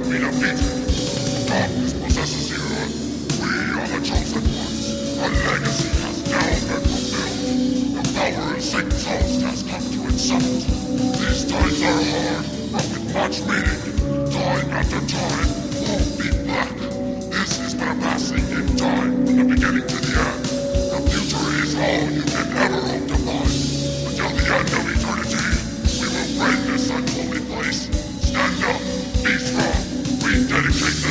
be defeated. Darkness possesses the earth. We are the chosen ones. Our legacy has now been fulfilled. The power of Satan's host has come to its summit. These times are hard, but with much meaning. Time after time won't be black. This is my passing in time, from the beginning to the end. The future is all you can ever hope to find. Until the end of eternity, we will break this unholy place. Stand up, be strong, we dedicate the